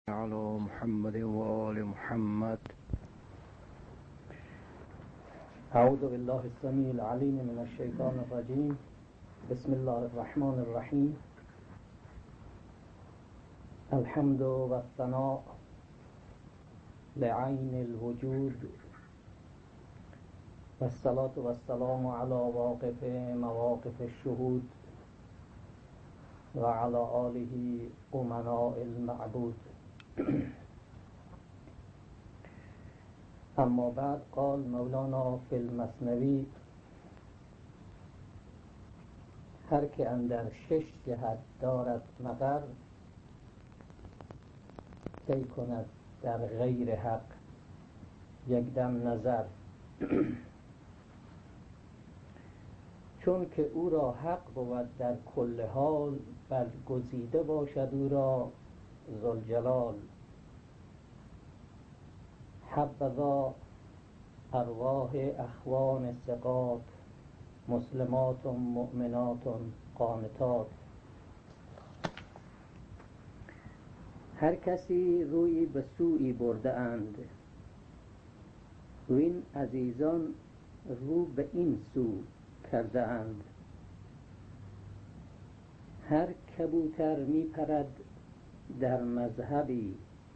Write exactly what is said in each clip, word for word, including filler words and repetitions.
على محمد وآل محمد. اعوذ بالله السميع العليم من الشيطان الرجيم. بسم الله الرحمن الرحيم. الحمد والثناء لعين الوجود، والصلاة والسلام على واقف مواقف الشهود وعلى آله أمناء المعبود. اما بعد، قال مولانا فی المثنوی: هر که اندر شش جهت دارد مقر، کی کند در غیر حق یک دم نظر. چون که او را حق بود در کل حال، بل گزیده باشد او را ذوالجلال. حبذا ارواح اخوان ثقات، مسلمات مؤمنات قانتات. هر کسی روی به سوی برده اند، وین عزیزان رو به این سو کرده اند. هر کبوتر می پرد در مذهبی،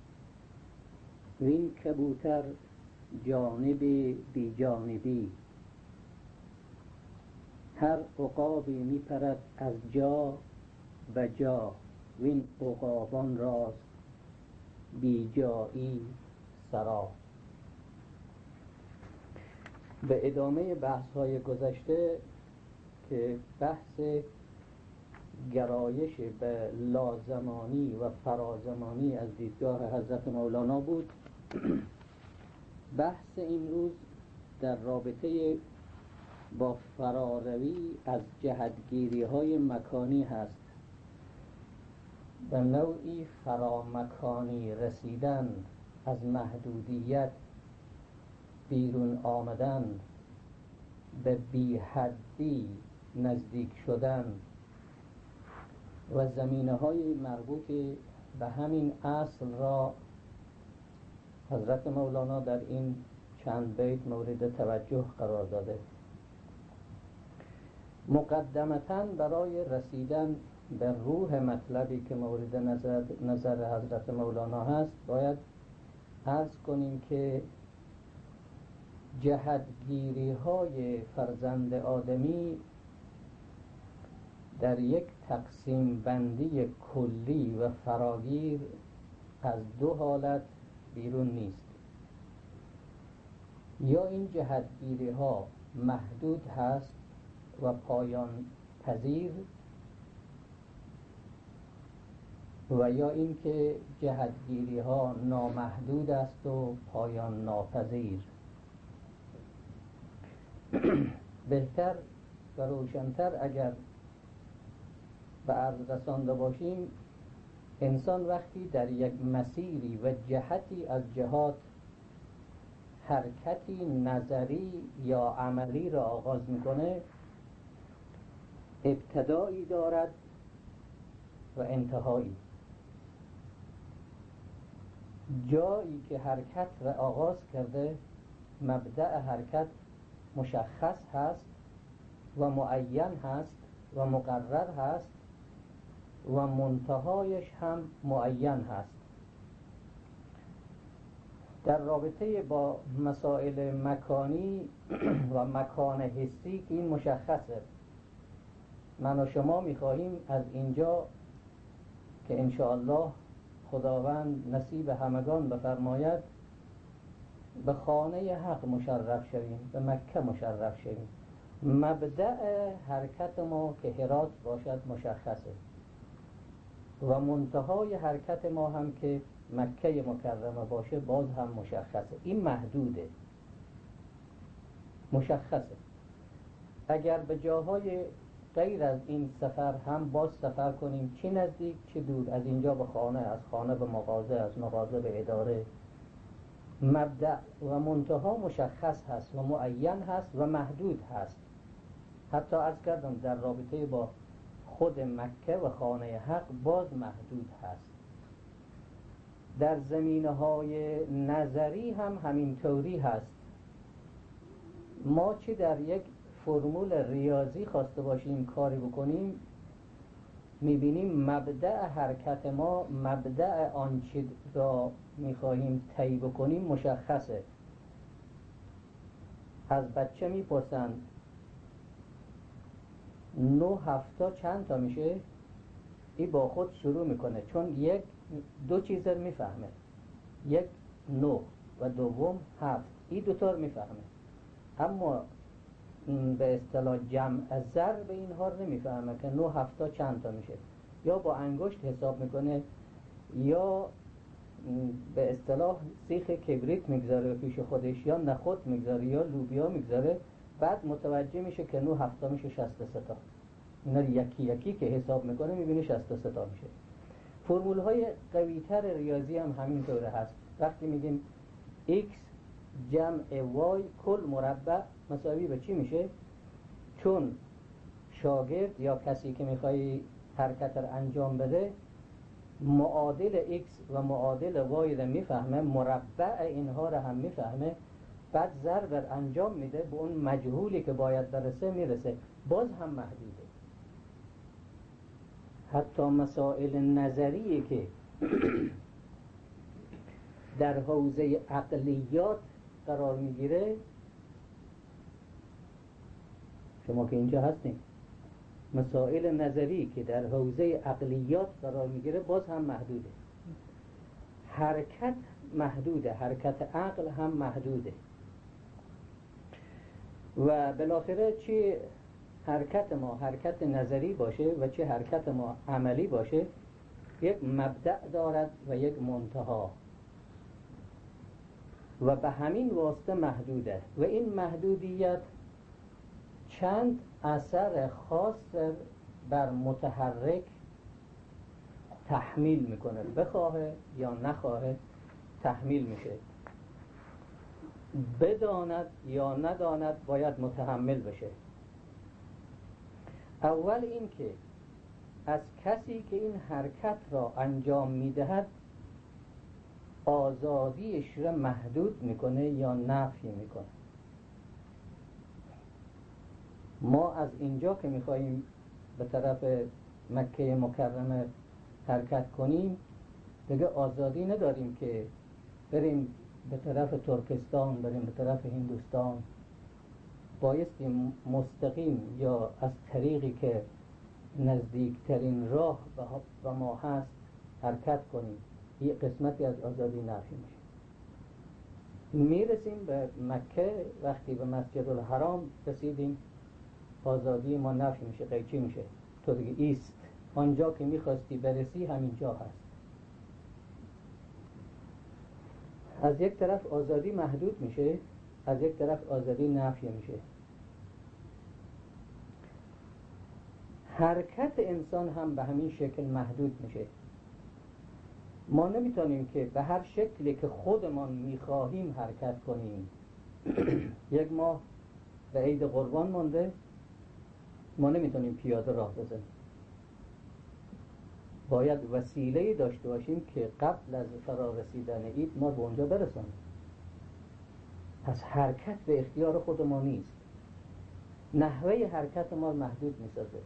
وین کبوتر جانبی بی جانبی. هر عقابی می پرد از جا به جا، وین عقابان راست بی جایی سرا. به ادامه بحث های گذشته که بحث گرایش به لازمانی و فرازمانی از دیدگاه حضرت مولانا بود، بحث امروز در رابطه با فراروی از جهتگیری های مکانی هست. به نوعی فرامکانی رسیدن، از محدودیت بیرون آمدن، به بی حدی نزدیک شدن و زمینه های مربوط به همین اصل را حضرت مولانا در این چند بیت مورد توجه قرار داده. مقدمتاً برای رسیدن به روح مطلبی که مورد نظر, نظر حضرت مولانا هست، باید عرض کنیم که جهتگیری های فرزند آدمی در یک تقسیم بندی کلی و فراگیر از دو حالت بیرون نیست. یا این جهتگیری ها محدود هست و پایان پذیر، و یا این که جهتگیری ها نامحدود است و پایان ناپذیر. بهتر و روشن‌تر اگر به عرض رسانده باشیم، انسان وقتی در یک مسیری و جهتی از جهات حرکتی نظری یا عملی را آغاز میکنه، ابتدایی دارد و انتهایی. جایی که حرکت را آغاز کرده، مبدأ حرکت مشخص هست و معین هست و مقرر هست و منتهایش هم معین هست. در رابطه با مسائل مکانی و مکان حسی که این مشخصه، من و شما می‌خواهیم از اینجا که انشاءالله خداوند نصیب همگان بفرماید به خانه حق مشرف شویم، به مکه مشرف شویم. مبدأ حرکت ما که هرات باشد مشخصه و منتهای حرکت ما هم که مکه مکرمه باشه باز هم مشخصه. این محدوده، مشخصه. اگر به جاهای غیر از این سفر هم باز سفر کنیم، چه نزدیک چه دور، از اینجا به خانه، از خانه به مغازه، از مغازه به اداره، مبدأ و منتها مشخص هست و معین هست و محدود هست. حتی عرض کردم در رابطه با خود مکه و خانه حق باز محدود هست. در زمینه‌های نظری هم همین طوری هست. ما چه در یک فرمول ریاضی خواسته باشیم کاری بکنیم، میبینیم مبدأ حرکت ما، مبدأ آنچه را میخواهیم طی بکنیم مشخصه. از بچه میپرسند نه هفتا چند تا میشه؟ این با خود شروع میکنه، چون یک دو چیز رو میفهمه، یک نه و دوم هفت، این دوتا رو میفهمه، اما به اصطلاح جمع ضرب اینها رو نمیفهمه که نه هفتا چند تا میشه. یا با انگشت حساب میکنه یا به اصطلاح سیخ کبریت میگذاره پیش خودش، یا نخود میگذاره یا لوبیا میگذاره، بعد متوجه میشه که نه هفتا میشه شصت و سه تا. اینا یکی یکی که حساب میکنه میبینه شصت و سه تا میشه. فرمول های قوی تر ریاضی هم همینطوره هست. وقتی میگیم x جمع y کل مربع مساوی به چی میشه؟ چون شاگرد یا کسی که میخوای حرکت رو انجام بده معادل x و معادل y رو میفهمه، مربع اینها رو هم میفهمه، بعد ضرب انجام میده، به اون مجهولی که باید برسه میرسه، باز هم محدوده. حتی مسائل نظریه که در حوزه عقلیات قرار میگیره، شما که اینجا هستیم، مسائل نظری که در حوزه عقلیات قرار میگیره باز هم محدوده. حرکت محدوده، حرکت عقل هم محدوده. و بالاخره چه حرکت ما حرکت نظری باشه و چه حرکت ما عملی باشه، یک مبدأ دارد و یک منتها و به همین واسطه محدوده. و این محدودیت چند اثر خاص بر متحرک تحمیل میکنه، بخواهه یا نخواهه تحمیل میشه، بداند یا نداند باید متحمل بشه. اول این که از کسی که این حرکت را انجام میدهد آزادیش را محدود میکنه یا نفی میکنه. ما از اینجا که میخواییم به طرف مکه مکرمه حرکت کنیم دیگه آزادی نداریم که بریم به طرف ترکستان، بریم به طرف هندوستان. بایستی مستقیم یا از طریقی که نزدیکترین راه به ما هست حرکت کنیم. یه قسمتی از آزادی نفی میشه. میرسیم به مکه، وقتی به مسجد الحرام رسیدیم آزادی ما نفی میشه، قیچی میشه، تو دیگه ایست، آنجا که میخواستی برسی همینجا هست. از یک طرف آزادی محدود میشه، از یک طرف آزادی نفی میشه. حرکت انسان هم به همین شکل محدود میشه. ما نمیتونیم که به هر شکلی که خودمان میخواهیم حرکت کنیم. یک ماه به عید قربان مانده، ما نمیتونیم پیاده راه بزنیم، باید وسیله‌ای داشته باشیم که قبل از فرا رسیدن عید ما به اونجا برسونیم. پس حرکت به اختیار خود ما نیست، نحوه حرکت ما محدود میسازه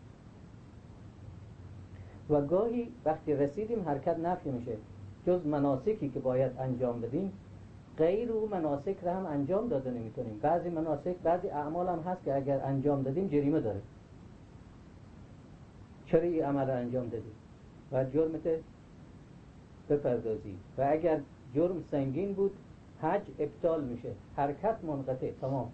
و گاهی وقتی رسیدیم حرکت نفی میشه. جز مناسکی که باید انجام بدیم غیر او مناسک را هم انجام داده نمیتونیم. بعضی مناسک، بعضی اعمال هم هست که اگر انجام دادیم جریمه داره. چرا این عمل را انجام دادیم؟ و جرمت بپردازی. و اگر جرم سنگین بود حج ابطال میشه، حرکت منقطع، تمام.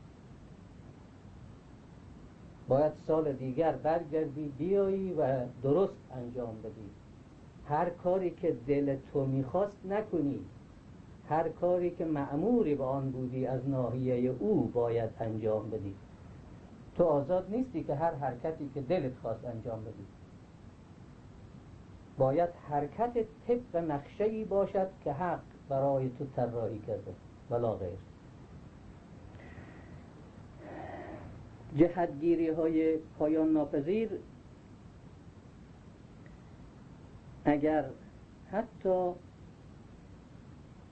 باید سال دیگر برگردی بیایی و درست انجام بدی. هر کاری که دل تو میخواست نکنی، هر کاری که مأموری به آن بودی از ناحیه او باید انجام بدی. تو آزاد نیستی که هر حرکتی که دلت خواست انجام بدی. باید حرکت طبق نقشه‌ای باشد که حق برای تو طراحی کرده، ولا غیر. جهتگیری های پایان ناپذیر اگر حتی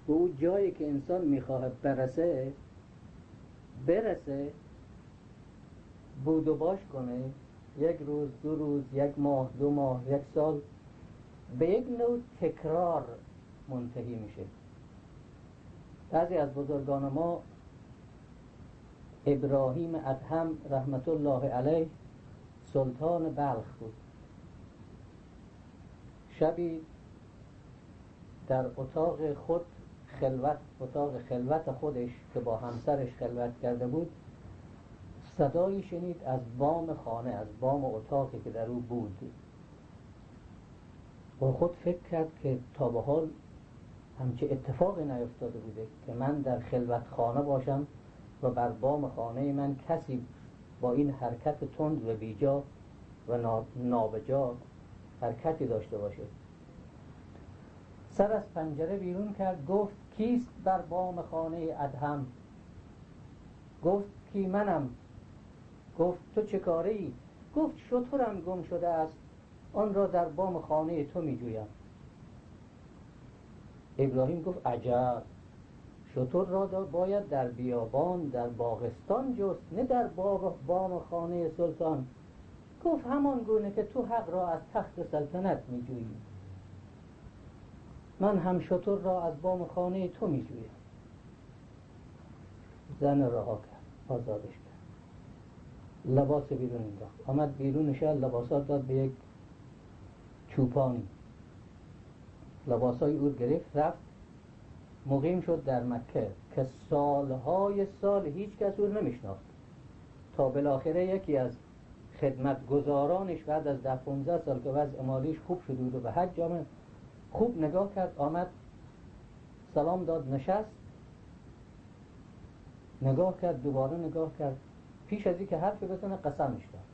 به اون جایی که انسان میخواه برسه برسه، بود و باش کنه، یک روز، دو روز، یک ماه، دو ماه، یک سال، به یک نوع تکرار منتهی میشه. بعضی از بزرگان ما، ابراهیم ادهم رحمت الله علیه سلطان بلخ بود، شبی در اتاق خود خلوت اتاق خلوت خودش که با همسرش خلوت کرده بود، صدایی شنید از بام خانه، از بام اتاقی که در او بود. با خود فکر کرد که تا به حال همچه اتفاقی نیفتاده بوده که من در خلوت خانه باشم و بر بام خانه من کسی با این حرکت تند و بیجا و نابجا حرکتی داشته باشه. سر از پنجره بیرون کرد، گفت کیست بر بام خانه ادهم؟ گفت کی؟ منم. گفت تو چه کاره ای؟ گفت شترم گم شده است، آن را در بام خانه تو می جویم. ابراهیم گفت عجب، شتر را باید در بیابان در باغستان جست، نه در بام خانه سلطان. گفت همان گونه که تو حق را از تخت سلطنت می جویی، من هم شتر را از بام خانه تو می جویم. زن رها کرد، آزادش کرد، لباس بیرون انداخت، آمد بیرون شهر، لباسات داد به یک چوپانی، لباسای او گرفت، رفت مقیم شد در مکه که سالهای سال هیچ کس او نمیشناخت، تا بالاخره یکی از خدمتگزارانش بعد از ده پونزده سال که وضع مالیش خوب شد و به حج آمد، خوب نگاه کرد، آمد سلام داد، نشست، نگاه کرد، دوباره نگاه کرد، پیش از این که حرفی بزنه قسمش داد.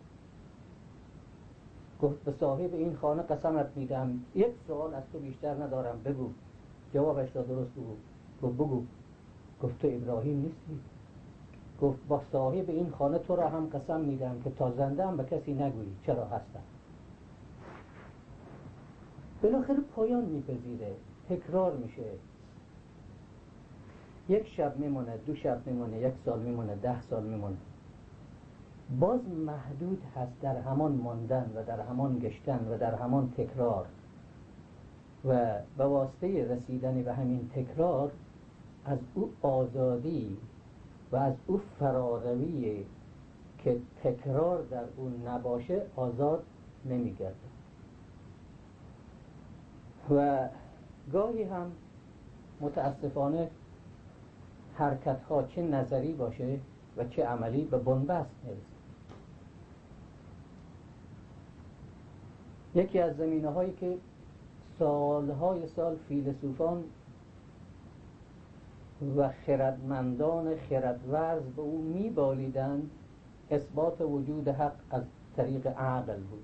گفت به صاحب این خانه قسمت میدم، یک سوال از تو بیشتر ندارم، بگو. جوابش داد، درست بگو. گفت بگو. گفت تو ابراهیم نیستی؟ گفت با صاحب این خانه تو را هم قسم میدم که تا زنده هم به کسی نگویی چرا هستم. بالاخره پایان میپذیره، تکرار میشه، یک شب میمونه، دو شب میمونه، یک سال میمونه، ده سال میمونه، باز محدود هست در همان ماندن و در همان گشتن و در همان تکرار، و به واسطه رسیدن به همین تکرار از او آزادی و از او فراروی که تکرار در اون نباشه آزاد نمیگرده. و گاهی هم متاسفانه حرکت ها چه نظری باشه و چه عملی به بنبست میرسه. یکی از زمینه هایی که سالهای سال فیلسوفان و خردمندان خردورز به او میبالیدند، اثبات وجود حق از طریق عقل بود.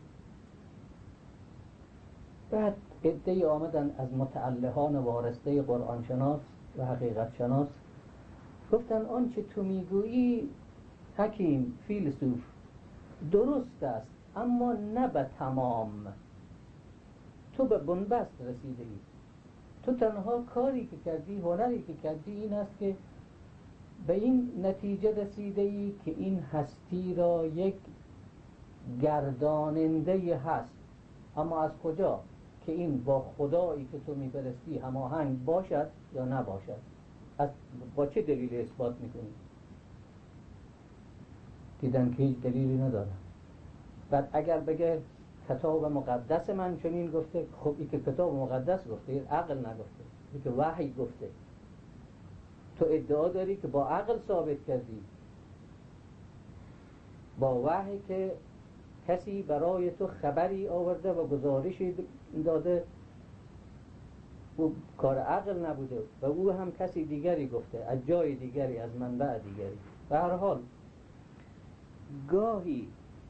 بعد عده‌ای آمدن از متعلهان وارسته قرآن شناس و حقیقت شناس، گفتن آنچه تو میگویی حکیم فیلسوف درست است، اما نه به تمام. تو به بنبست رسیده ای، تو تنها کاری که کردی، هنری که کردی این است که به این نتیجه رسیده ای که این هستی را یک گرداننده هست، اما از کجا؟ که این با خدایی که تو میپرستی هماهنگ باشد یا نباشد. از با چه دلیل اثبات میکنی؟ دیدن که هیچ دلیلی نداره. بعد اگر بگه کتاب مقدس من چنین گفته، خب این که کتاب مقدس گفته، عقل نگفته، این که وحی گفته. تو ادعا داری که با عقل ثابت کردی، با وحی که کسی برای تو خبری آورده و گزارشی داده، او کار عقل نبوده و او هم کسی دیگری گفته از جای دیگری، از منبع دیگری. به هر حال گاهی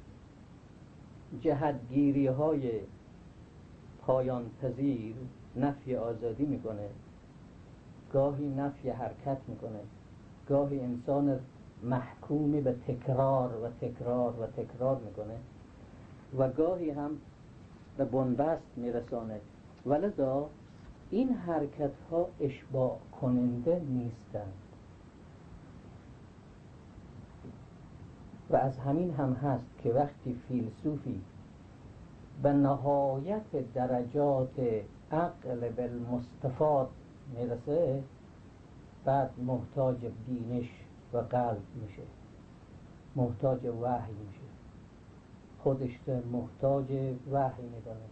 جهتگیری های پایان پذیر نفی آزادی میکنه، گاهی نفی حرکت میکنه، گاهی انسان محکومی به تکرار و تکرار و تکرار میکنه و گاهی هم به بنبست میرسانه. ولذا این حرکت ها اشباع کننده نیستند و از همین هم هست که وقتی فیلسوفی به نهایت درجات عقل بالمستفاد میرسه بعد محتاج بینش و قلب میشه، محتاج وحی میشه، خودش رو محتاج وحی میدانه،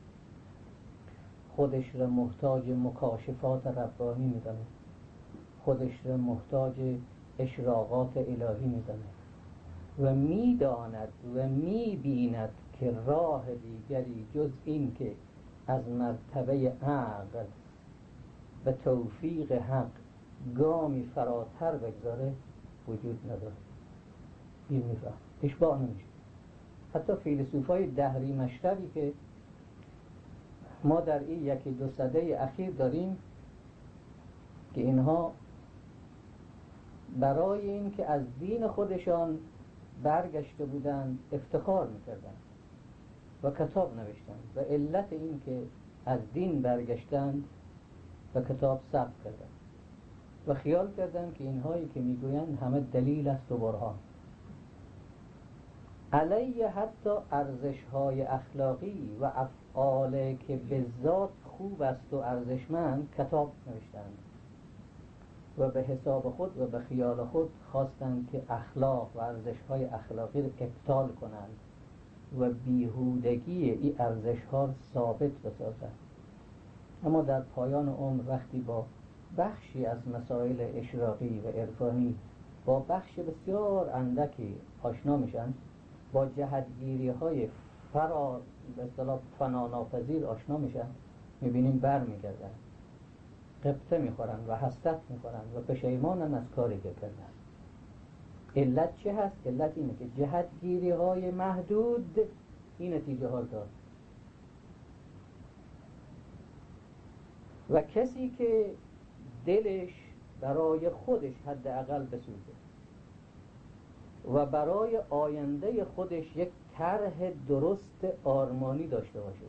خودش رو محتاج مکاشفات ربانی میدانه، خودش رو محتاج اشراقات الهی میدانه و میداند و میبیند که راه دیگری جز این که از مرتبه عقل به توفیق حق گامی فراتر بگذاره وجود نداره. این میفهم اشباع نمیشه. حتی فیلسوفای دهری مشربی که ما در این یکی دو سده اخیر داریم که اینها برای این که از دین خودشان برگشته بودند افتخار میکردند و کتاب نوشتند و علت این که از دین برگشتند و کتاب ثبت کردند و خیال کردند که اینهایی که میگویند همه دلیل است و برهان. علیه حتی ارزش‌های اخلاقی و افعال که به ذات خوب است و ارزشمند کتاب نوشتند و به حساب خود و به خیال خود خواستند که اخلاق و ارزش‌های اخلاقی را ابطال کنند و بیهودگی این ارزش‌ها ثابت بسازند. اما در پایان عمر وقتی با بخشی از مسائل اشراقی و عرفانی با بخش بسیار اندکی آشنا میشن، با جهتگیری‌های فرا به اصطلاح فناناپذیر آشنا میشن، میبینیم بر میگردن، قبطه میخورن و حسرت میخورن و پشیمانن از کاری که کردن. علت چه هست؟ علت اینه که جهتگیری‌های محدود این نتیجه ها داد و کسی که دلش برای خودش حداقل بسوزه و برای آینده خودش یک طرح درست آرمانی داشته باشه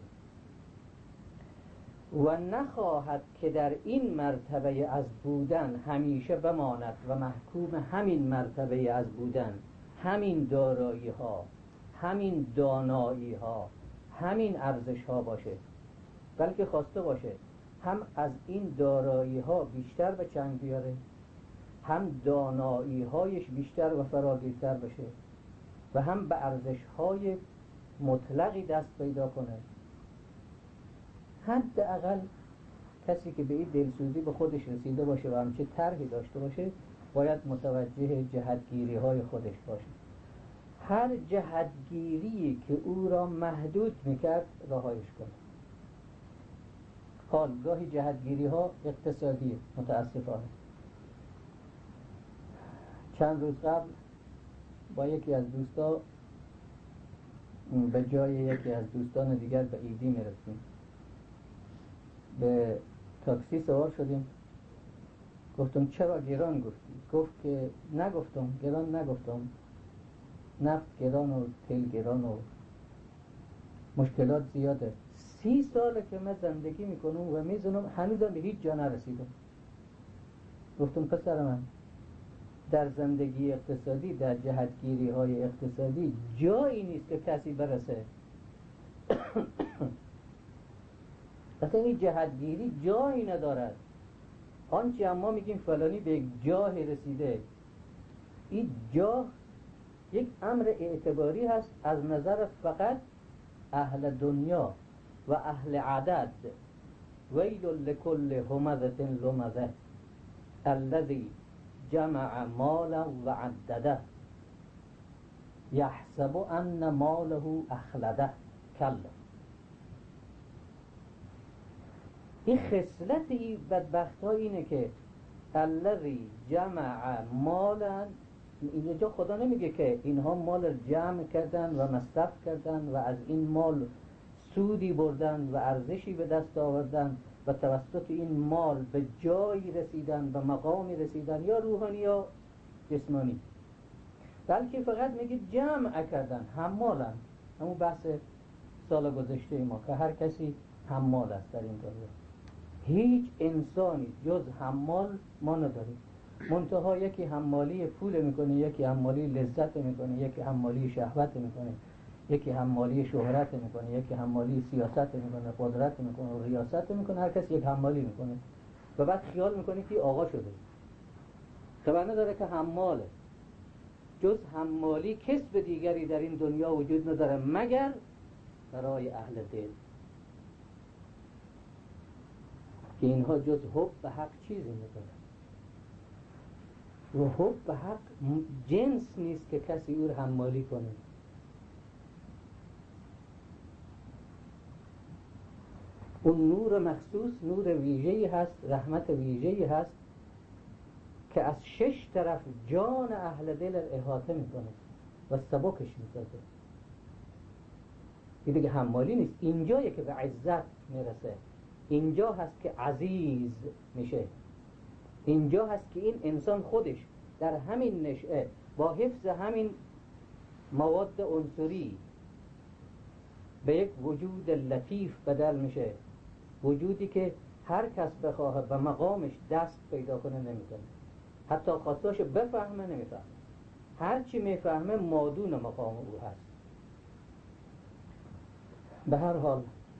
و نخواهد که در این مرتبه از بودن همیشه بماند و محکوم همین مرتبه از بودن، همین دارایی ها، همین دانایی ها، همین ارزش ها باشه، بلکه خواسته باشه هم از این دارایی ها بیشتر به چنگ بیاره، هم دانایی هایش بیشتر و فراگیرتر بشه و هم به ارزش های مطلقی دست پیدا کنه. حداقل کسی که به این دلسوزی به خودش رسیده باشه و همچه طرحی داشته باشه باید متوجه جهتگیری های خودش باشه. هر جهتگیری که او را محدود میکرد رهایش کنه. حال گاهی جهتگیری ها اقتصادی متاسفانه. چند روز قبل با یکی از دوستا به جای یکی از دوستان دیگر به ایدی میرسیم، به تاکسی سوار شدیم. گفتم چرا گران گفتی؟ گفت که نگفتم گران نگفتم، نفت گران و تیل گران و مشکلات زیاده. سی ساله که من زندگی میکنم و میزنم هنوزم به هیچ جا نرسیدم. گفتم پسر من، در زندگی اقتصادی، در جهتگیری های اقتصادی جایی نیست که کسی برسه. اصلا این جهتگیری جایی ندارد. آنچه ما میگیم فلانی به یک جاه رسیده، این جاه یک امر اعتباری هست از نظر فقط اهل دنیا و اهل عدد. ویل لکل همزة لمزة الذی جمع مالا و عدده یحسب ان ماله اخلده. کلا، این خصلت این بدبخت ها اینه که الذی جمع مالا، اینجا خدا نمیگه که اینها مال جمع کردن و مصرف کردن و از این مال سودی بردن و ارزشی به دست آوردن و توسط این مال به جایی رسیدن، به مقامی رسیدن، یا روحانی یا جسمانی، بلکه فقط میگه جمع کردن، حمالن. همون بحث سال گذشته ما که هر کسی حمال است در این دنیا، هیچ انسانی جز حمال ما نداریم. منتها یکی حمالی پول میکنه، یکی حمالی لذت میکنه، یکی حمالی شهوت میکنه، یکی حمالی شهرت میکنه، یکی حمالی سیاست میکنه، قدرت میکنه و ریاست میکنه. هر کسی یک حمالی میکنه و بعد خیال میکنه که آقا شده. خبر نداره که حماله. جز حمالی کسب دیگری در این دنیا وجود نداره مگر برای اهل دل، که اینها جز حب به حق چیزی نداره. و حب به حق جنس نیست که کسی او رو حمالی کنه. اون نور مخصوص، نور ویژه‌ای هست، رحمت ویژه‌ای هست که از شش طرف جان اهل دل احاطه میکنه و سبکش میسازه. این دیگه حمالی نیست. اینجایه که به عزت میرسه، اینجا هست که عزیز میشه، اینجا هست که این انسان خودش در همین نشأه با حفظ همین مواد عنصری به یک وجود لطیف بدل میشه، وجودی که هر کس بخواه به مقامش دست پیدا کنه نمیتونه، حتی خواستاش بفهمه نمیفهمه، هرچی میفهمه مادون مقام او هست. به هر حال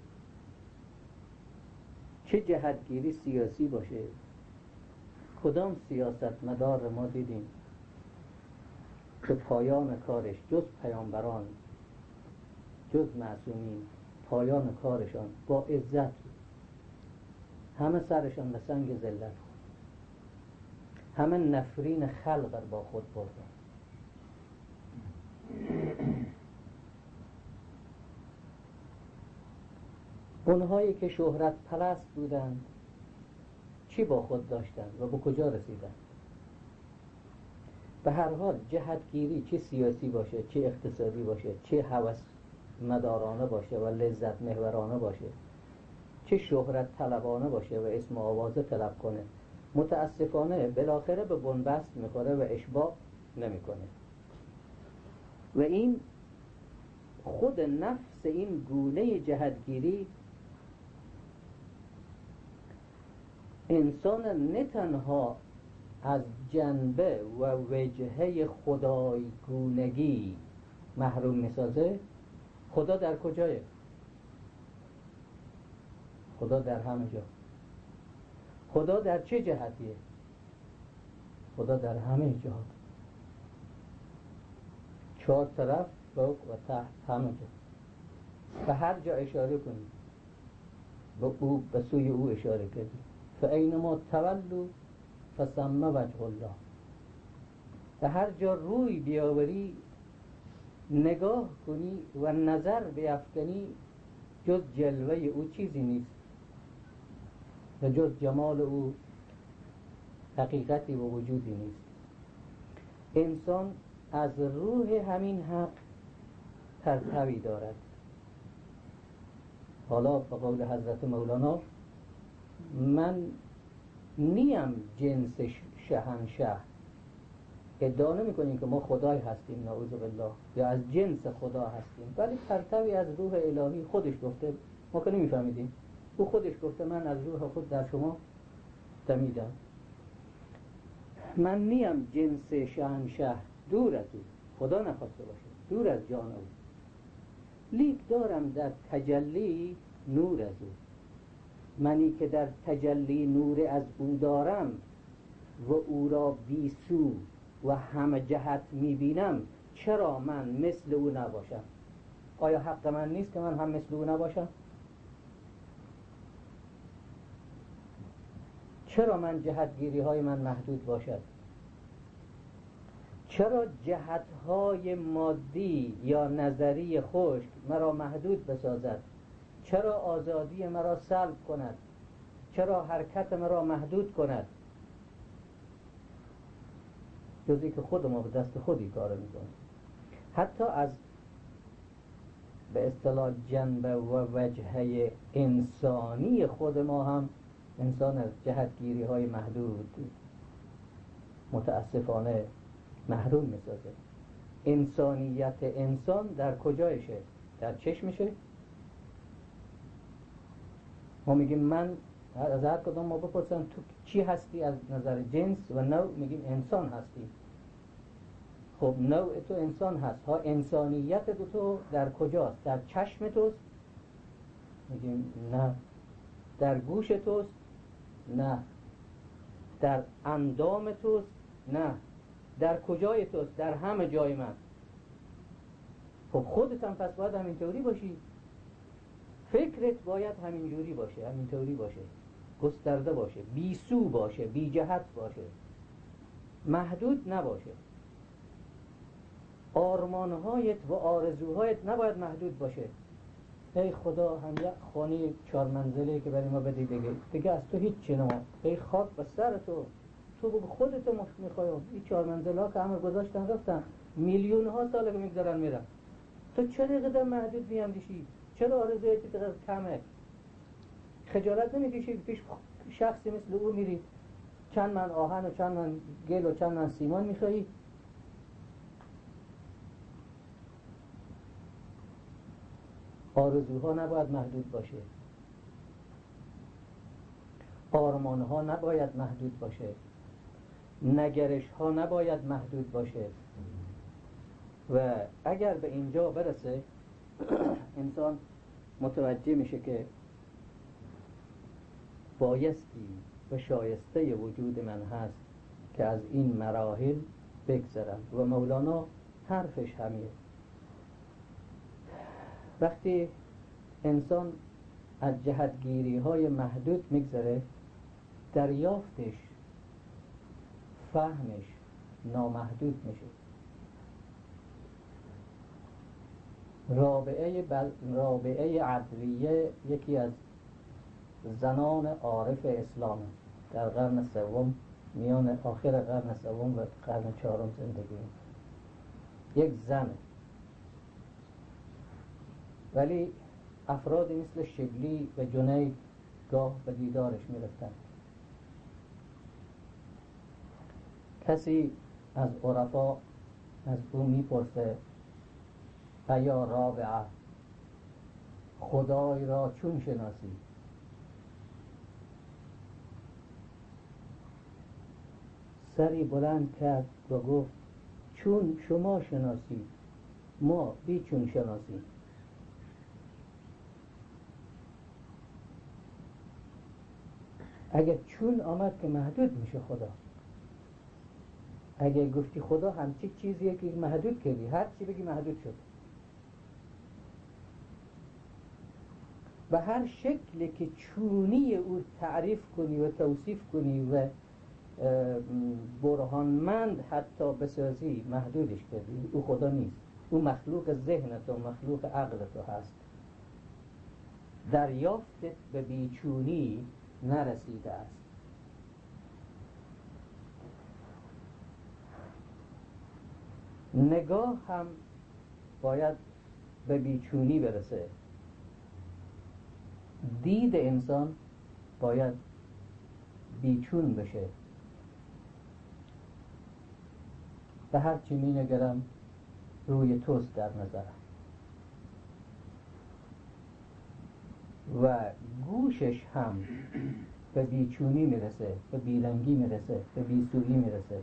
چه جهتگیری سیاسی باشه، کدام سیاست مدار ما دیدیم که پایان کارش جز پیامبران، جز معصومین، پایان کارشان با عزت بود. همه سرشان به سنگ ذلت خورد، همه نفرین خلق با خود بردن. اونهایی که شهرت پرست بودند چی با خود داشتند و به کجا رسیدند؟ به هر حال جهتگیری چه سیاسی باشه، چه اقتصادی باشه، چه هوس مدارانه باشه و لذت محورانه باشه، چه شهرت طلبانه باشه و اسم و آوازه طلب کنه، متاسفانه بالاخره به بنبست میخوره و اشباع نمیکنه. و این خود نفس این گونه جهتگیری انسان نه تنها از جنبه و وجهه خدایگونگی محروم میسازه. خدا در کجایه؟ خدا در همه جا. خدا در چه جهتیه؟ خدا در همه جا، چهار طرف، فوق و تحت، همه جا. به هر جا اشاره کنید به او، به سوی او اشاره کنید. فاینما تولوا فثم وجه الله. به هر جا روی بیاوری، نگاه کنی و نظر بیفکنی، جز جلوه او چیزی نیست و جز جمال او حقیقتی و وجودی نیست. انسان از روح همین حق پرتوی دارد. حالا به قول حضرت مولانا، من نیم جنس شهنشه. ادعا نمی کنیم که ما خدای هستیم نعوذ بالله یا از جنس خدا هستیم، ولی پرتوی از روح الهی خودش گفته، ما که نمی فهمیدیم، او خودش گفته من از روح خود در شما دمیدم. من نیم جنس شهنشه، دور از او، خدا نخواسته باشه، دور از جان او، لیک دارم در تجلی نور از او. منی که در تجلی نور از او دارم و او را بی سو و همه جهت میبینم، چرا من مثل او نباشم؟ آیا حق من نیست که من هم مثل او نباشم؟ چرا من جهتگیری های من محدود باشد؟ چرا جهتهای مادی یا نظری خشک مرا محدود بسازد؟ چرا آزادی مرا سلب کند؟ چرا حرکت مرا محدود کند؟ جزی که خود ما به دست خودی کار میکنیم. حتی از به اصطلاح جنبه و وجهه انسانی خود ما هم انسان از جهتگیری های محدود متاسفانه محروم میسازه. انسانیت انسان در کجایشه؟ در چشمشه؟ ما میگیم من از هر کدام ما بپرسن تو چی هستی از نظر جنس و نوع، میگیم انسان هستی. خب نوع تو انسان هست ها، انسانیت دو تو در کجاست؟ در چشم توست؟ میگیم نه. در گوش توست؟ نه. در اندام توست؟ نه. در کجای توست؟ در همه جای من. خب خودت هم پس باید همینطوری باشی، فکرت باید همینجوری باشه، همینطوری باشه، گسترده باشه، بی سو باشه، بی جهت باشه، محدود نباشه. آرمانهایت و آرزوهایت نباید محدود باشه. ای خدا هم یک خانه چهار منزله که برای ما بدی دیگه دیگه از تو هیچ چی نما، ای خاک به سر تو، تو بگو خودتو میخوای. این چهار منزله ها که همه گذاشتن رفتن، میلیون ها ساله که میگذارن میرن، تو چرا قدر محدود میاندیشی؟ چرا آرزویت قدر کمه؟ خجالت نمیکشی پیش شخصی مثل او میری چند من آهن و چند من گل و چند من سیمان میخوایی؟ آرزوها نباید محدود باشه، آرمانها نباید محدود باشه، نگرش ها نباید محدود باشه. و اگر به اینجا برسه انسان متوجه میشه که بایستی و شایسته وجود من هست که از این مراحل بگذرم. و مولانا حرفش همیه. وقتی انسان از جهتگیری های محدود میگذره، دریافتش، فهمش نامحدود میشه. رابعه, بل... رابعه عدویه یکی از زنان عارف اسلام در قرن سوم، میان آخر قرن سوم و قرن چهارم زندگی می‌کرد. یک زن، ولی افرادی مثل شبلی و جنید گاه به دیدارش میرفتن. کسی از عرفا از او میپرسه ایا رابعه، خدای را چون شناسی؟ سری بلند کرد و گفت چون شما شناسی، ما بی چون شناسی. اگر چون آمد که محدود میشه خدا. اگر گفتی خدا همچی چیزیه که محدود کردی، هر چی بگی محدود شد. و هر شکلی که چونی او تعریف کنی و توصیف کنی و برهانمند حتی بسازی، محدودش کردی. او خدا نیست، او مخلوق ذهنت و مخلوق عقلت هست. دریافتت به بیچونی نرسیده است. نگاه هم باید به بیچونی برسه. دید انسان باید بیچون بشه. به هر چی می نگرم روی توست در نظرم. و گوشش هم به بیچونی میرسه، به بیرنگی میرسه، به بیسویی میرسه.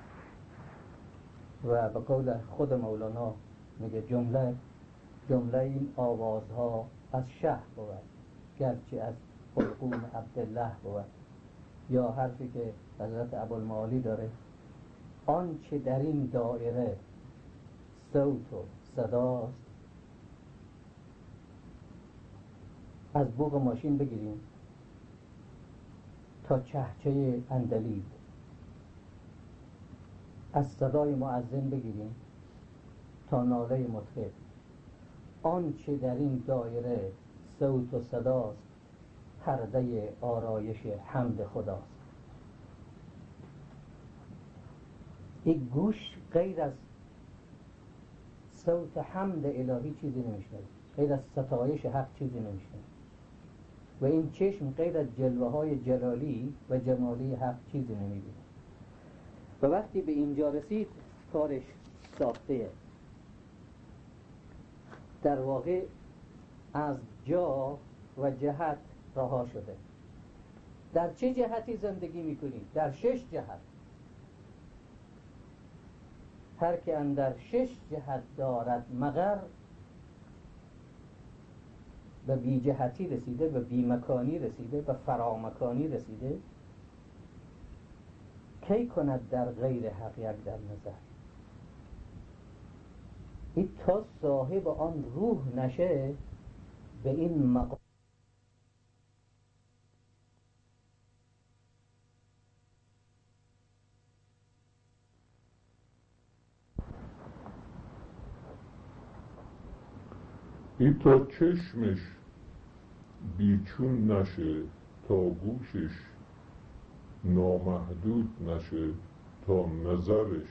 و به قول خود مولانا میگه جمله جمله این آوازها از شه بود، گرچه از حلقوم عبدالله بود. یا حرفی که حضرت ابوالمعالی داره، آنچه در این دایره صوت و صداست، از بوق ماشین بگیریم تا چهچه اندلیب، از صدای مؤذن بگیریم تا ناله مطرب. آنچه در این دایره صوت و صداست، پرده آرایش حمد خداست. این گوش غیر از صوت حمد الهی چیزی نمیشنه، غیر از ستایش حق چیزی نمیشنه. و این چشم غیر از جلوه های جلالی و جمالی حق چیزی نمیبینه. و وقتی به اینجا رسید کارش ساخته. در واقع از جا و جهت رها شده. در چه جهتی زندگی میکنید؟ در شش جهت. هر که اندر شش جهت دارد مگر، به بی جهتی رسیده، به بی مکانی رسیده، به فرامکانی رسیده، کی کند در غیر حق یک در نظر. این تا صاحب آن روح نشه به این مقام این تا چشمش بیچون نشه، تا گوشش نامحدود نشه، تا نظرش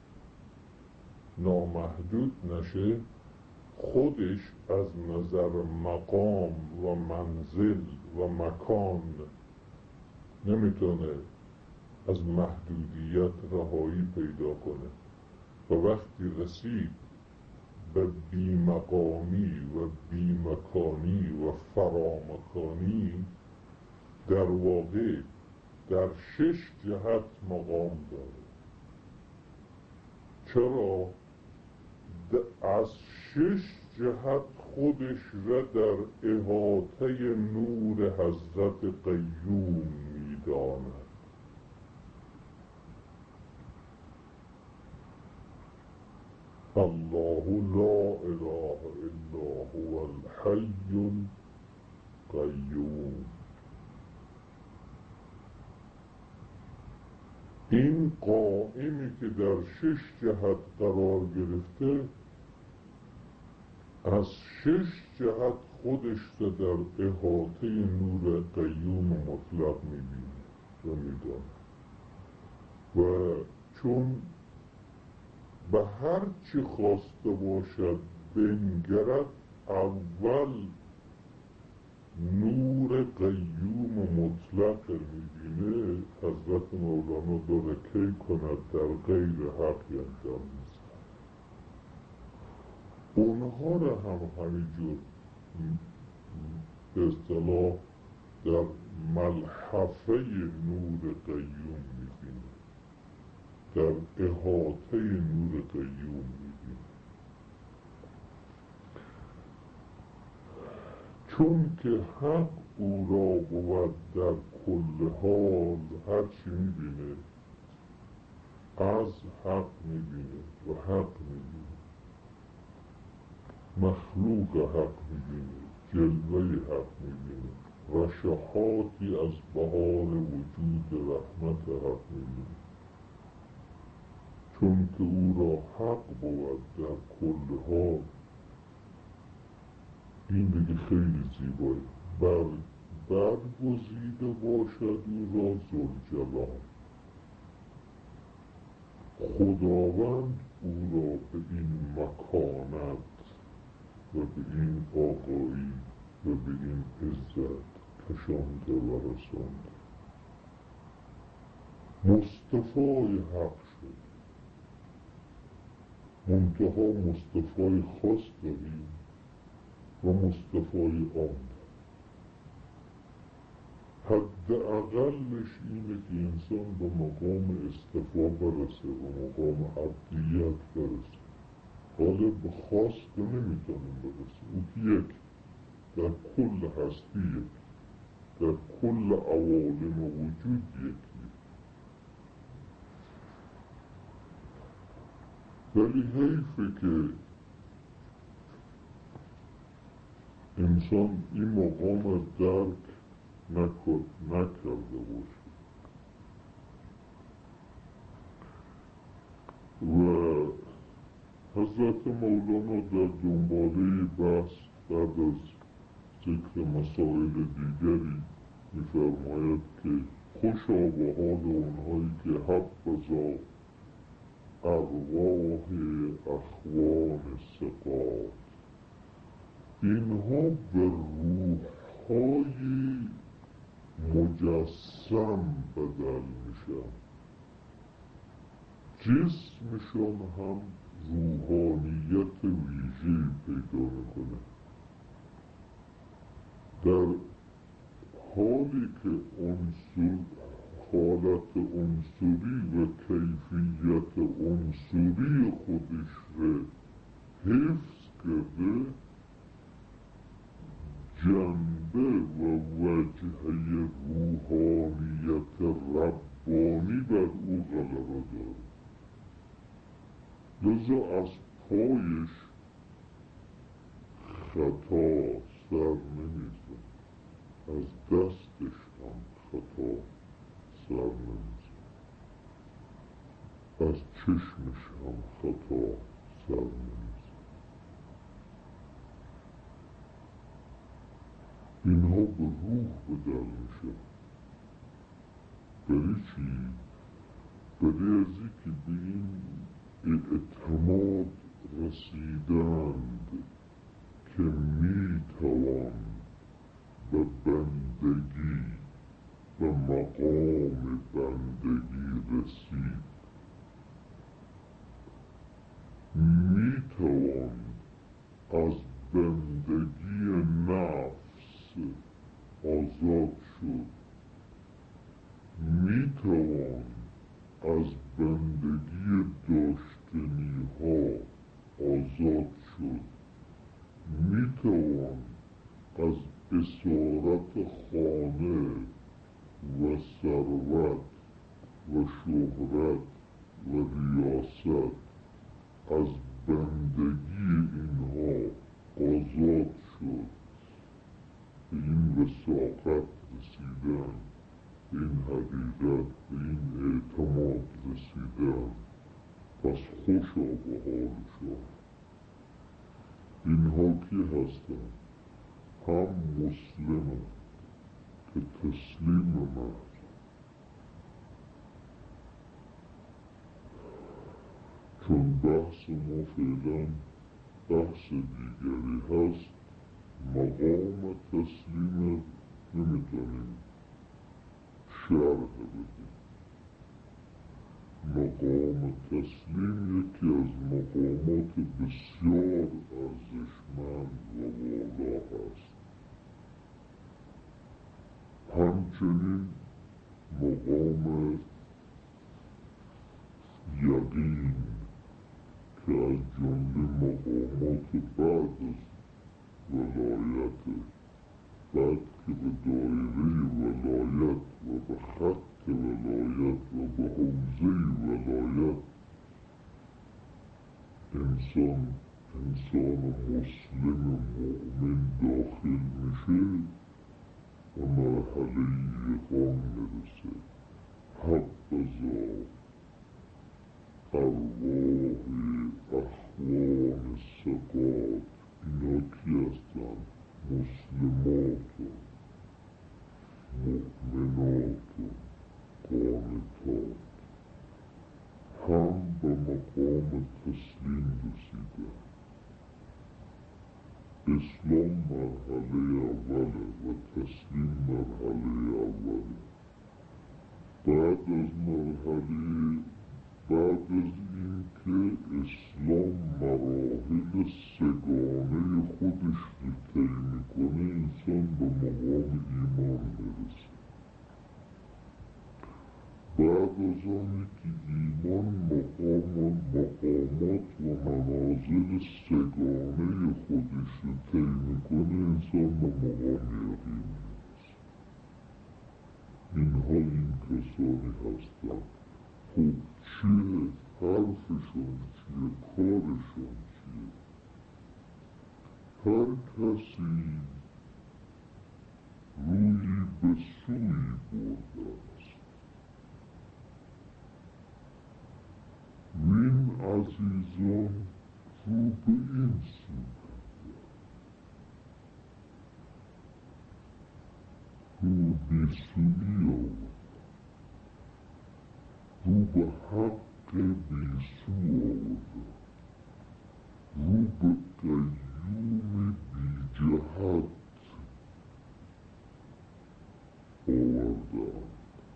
نامحدود نشه، خودش از نظر مقام و منزل و مکان نمیتونه از محدودیت رهایی پیدا کنه و وقتی رسید به بیمقامی و بیمکانی و فرامکانی، در واقع در شش جهت مقام داره. چرا؟ از شش جهت خودش را در احاطه نور حضرت قیوم میداند. الله لا اله الا هو الحی القیوم. این قائمی که در شش جهت قرار گرفته، از شش جهت خودش را در احاطه نور قیوم مطلق میبینه و میدانه و چون به هر چی خواسته باشد بنگرد، اول نور قیوم مطلق میبینه. حضرت مولانا داره کی کند در غیر حق انجام میزن. اونها را هم همینجور به اصطلاح در ملحفه نور قیوم میبینه، در احاطه نور قیوم میبینه. چون که حق او را بود در کل حال، هر چی میبینه از حق میبینه و حق میبینه، مخلوق حق میبینه، جلوه حق میبینه، رشحاتی از بهار وجود رحمت حق میبینه. چون که او را حق بود در کل حال، این دیگه خیلی زیبایی. بر برگزیده باشد او را ذوالجلال، خداوند او را به این مکانت و به این آقایی و به این عزت کشانده و رسانده. مصطفی حق شد. منتها مصطفی خاص داریم و مصطفی عام. حد اقلش اینه که انسان به مقام اصطفا برسه و مقام عبدیت برسه. حالا به خاص که نمیتونیم برسه، او یک در کل هستی یک، در کل عوالم وجود یکی. ولی حیفه که انسان این مقام درک نکرده باشه و حضرت مولانا در دنباله بحث بعد از ذکر مسائل دیگری می‌فرماید که خوشا به حال اونهایی که حبذا ارواح اخوان ثقات، اینها به روح‌های مجسم بدل میشن، جسمشان هم روحانیت ویژه‌ای پیدا میکنه. در حالی که عنصر حالت عنصری و کیفیت عنصری خودش رو حفظ کرده، جنبه و وجهه روحانیت ربانی بر او غلبه داره. لذا از پایش خطا سر نمیزن، از دستش هم خطا سر نمیزن، از چشمش هم خطا سر نمیزن. اینها به روح بدل میشه. برای چی؟ برای از اینکه به این اعتماد رسیدند که میتوان به بندگی و مقام بندگی رسید، میتوان از بندگی نفس آزاد شد، میتوان از بندگی داشتنی ها آزاد شد، میتوان از اسارت خانه و ثروت و شهرت و ریاست، از بندگی اینها آزاد شد، به این وثاقت رسیدن، به این حقیقت، به این اعتماد رسیدن. پس خوشا به حالشان. اینها کی هستن؟ هم مسلم که تسلیم مرد. چون بحث ما فعلا بحث دیگری هست، مقام تسلیم نمیتونیم شرح بدیم. مقام تسلیم یکی از مقامات بسیار ارزشمند و والا هست. همچنین مقام یقین که از جمله مقامات بعد از ولایت، بعد که به دایره ولایت و به خط ولایت و به حوزه ولایت انسان انسان مسلم مؤمن داخل میشه و مرحله یقان میرسه. حبذا ارواح اخوان ثقات، اینا کی هستن؟ مسلمات و مؤمنات و قانتات، هم به مقام تسلیم رسیدن. اسلام مرحله اوله و تسلیم مرحله اوله. بعد از مرحله بعد از این که اسلام مراحل سگانه خودش رو طی میکنه، انسان به مقام ایمان میرسه. بعد از آنی که ایمان مقام مقامات و منازل سگانه خودش رو طی میکنه، انسان به مقام یقین میرسه. اینها این کسانی هستند. خب چیه؟ حرفشون چیه؟ کارشون چیه؟ هر کسی روی به سوی برده است. وین عزیزان رو به این سو کرده، رو به سوی آورد، رو به حق بیسو آورده، رو به قیوم بی جهت آورده.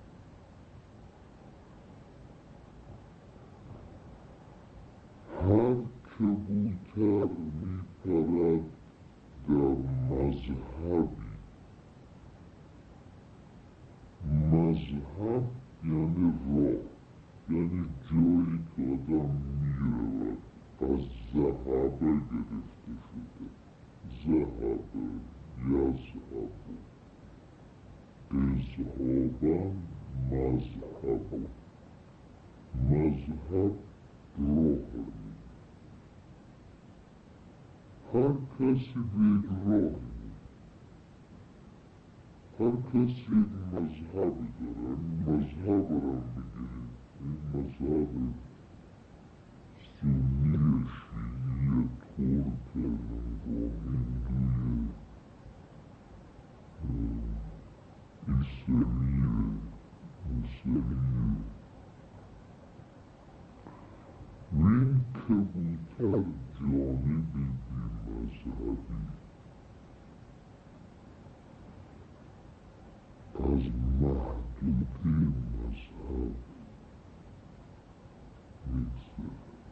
هر کبوتر می پرد در مذهبی مذهب راه، هر کسی به یک راهی، هر کسی یک مذهبی داره. این مذهب رو میگه، این مذهب سنی، شیعی، ترک، هندوی، عیسوی، موسوی. و این کبوتر جانبی بی مذهبی از محدوده مذهب میگذره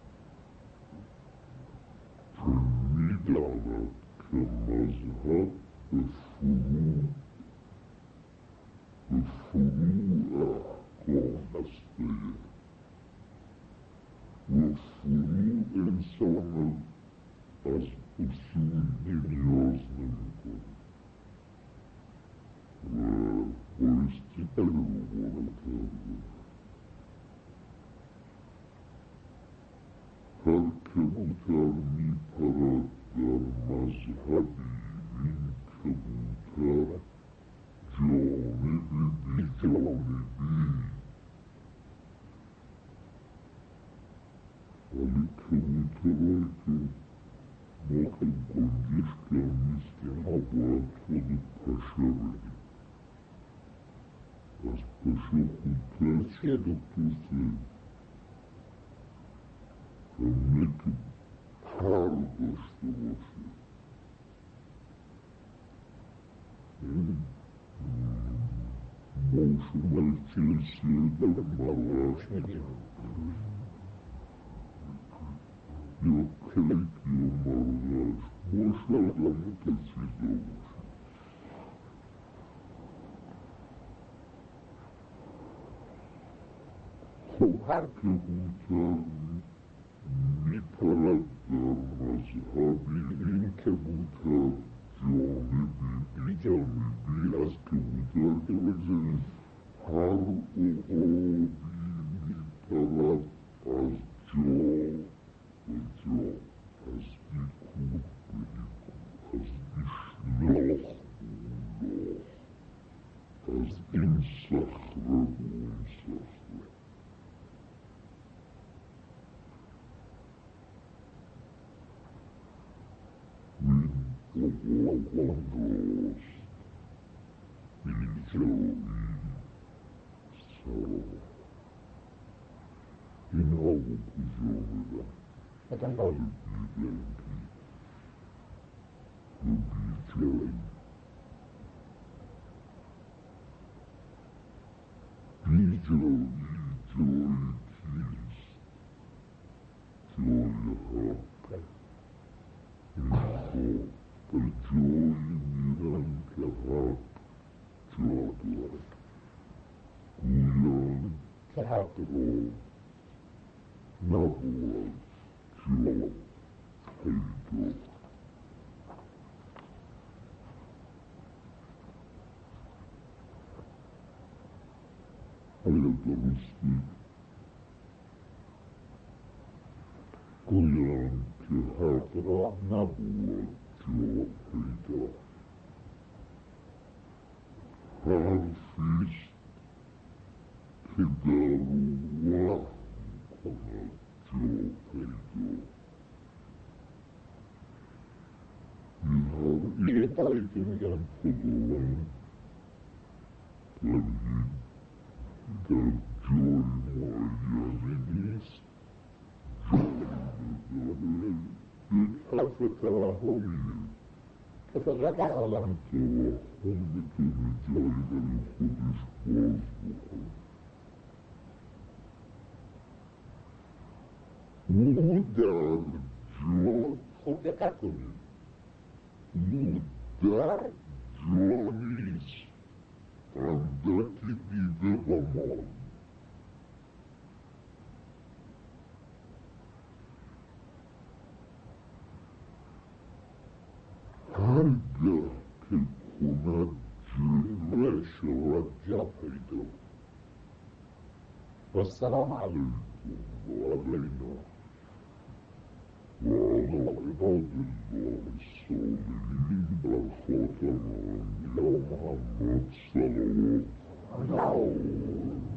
که میداند که مذهب به فروع به فروع احکام هسته و فروع انسان از اصول نیاز نمیکنه و بایستی علی رو باره کرده. هر کبوتر میپرد در مذهبی، این کبوتر جانبی بی جانبی، ولی کبوترهایی که ما خیلی گنجش کم نیست که ما باید خود پشه بدیم. از پشه خودتر چیه دکتر سید؟ همینه که پر داشته باشه. این موشو ملچلسیه در مراش میگیم یا کلیک یا مراش موشو همه که چیزا باشه. خب هر کبوتر میپرد در مذهبی، این کبوتر جانبی بی جانبی از کبوتر که بگذاریم هر عقابی میپرد از جا به جا، از این کوه به این کوه، از این شلاخ به اون لاخ، از این صخره به اون صخره. این عقابان راست، این جایی سرا. این ها رو کجا بدن؟ بدن از بیدنگی و بیجایی. بیجایی جایی کیست؟ جای حق. اینها به جایی میرن که حق جا دارد، گویان که حق را نباید جا پیدا. آیا درسته؟ گویان که حق را نباید جا پیدا. حرفیست که در وهم کند جا پیدا. این حرف یه هایی که میگن خداوند در این در جای معینی نیست، جایی نداره. یک حرف توهمیه که فقط عالم توهم میتونه جایی برای خودش باز بکنه. او در جا خود دقت کنید، او در جا نیست، اندکی دیده و مال. هرگاه که کند جلوه شود جا پیدا. والسلام عليكم وعلينا وعلى عباد الله الصالحين والخاتم إلى محمد صلوات الله